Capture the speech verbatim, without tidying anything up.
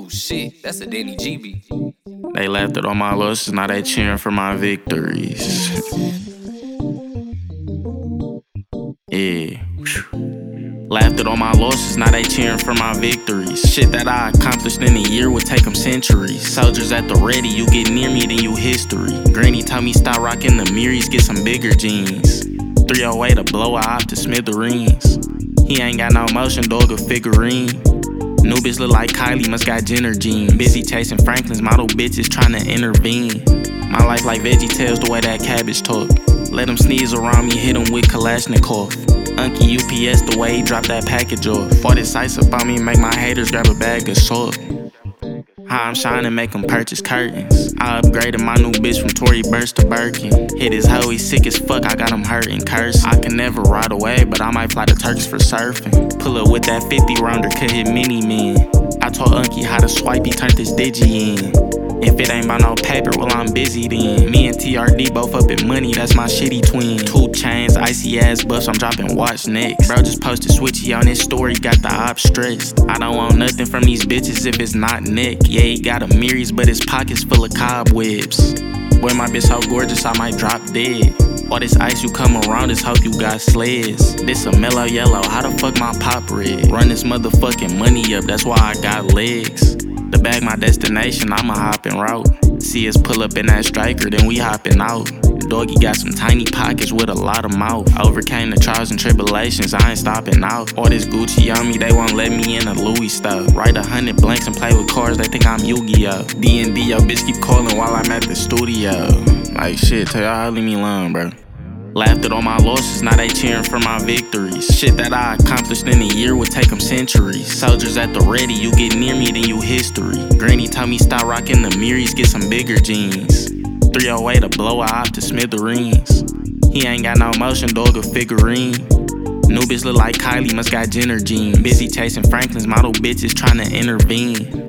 Ooh, shit, that's a Danny G beat. They laughed at all my losses, now they cheering for my victories. Yeah. Laughed at all my losses, now they cheering for my victories. Shit that I accomplished in a year would take them centuries. Soldiers at the ready, you get near me, then you history. Granny told me stop rocking the Miris, get some bigger jeans. three oh eight to blow a op to smithereens. He ain't got no motion, dog, a figurine. New bitch look like Kylie, must got Jenner jeans. Busy chasing Franklin's model bitches tryna intervene. My life like Veggie Tales, the way that cabbage talk. Let him sneeze around me, hit him with Kalashnikov. Unky U P S, the way he dropped that package off. Fought decisive on me, make my haters grab a bag of salt. How I'm shining, make them purchase curtains. I upgraded my new bitch from Tory Burch to Birkin. Hit his hoe, he sick as fuck, I got him hurting, curse. I can never ride away, but I might fly to Turks for surfing. Pull up with that fifty rounder, could hit mini men. I taught Unky how to swipe, he turned his digi in. If it ain't about no paper, well I'm busy then. Me and T R D both up in money, that's my shitty twin. Two chains, icy ass buffs, I'm dropping watch next. Bro just posted switchy on his story, got the op stressed. I don't want nothing from these bitches if it's not Nick. Yeah, he got a Miris, but his pockets full of cobwebs. Boy, my bitch so gorgeous, I might drop dead. All this ice you come around, just hope you got sleds. This a mellow yellow, how the fuck my pop red? Run this motherfucking money up, that's why I got legs. The bag my destination, I'ma hop en route. See us pull up in that striker, then we hopping out. Doggy got some tiny pockets with a lot of mouth. Overcame the trials and tribulations, I ain't stopping out. All this Gucci on me, they won't let me in a Louis stuff. Write a hundred blanks and play with cars, they think I'm Yu-Gi-Oh! D and D, yo bitch keep calling while I'm at the studio. Like shit, tell y'all how leave me alone, bro. Laughed at all my losses, now they cheering for my victories. Shit that I accomplished in a year would take them centuries. Soldiers at the ready, you get near me, then you history. Granny told me stop rocking the Miris, get some bigger jeans. three oh eight to blow a op to smithereens. He ain't got no motion, dog, a figurine. New bitch look like Kylie, must got Jenner jeans. Busy chasing Franklin's model bitches tryna intervene.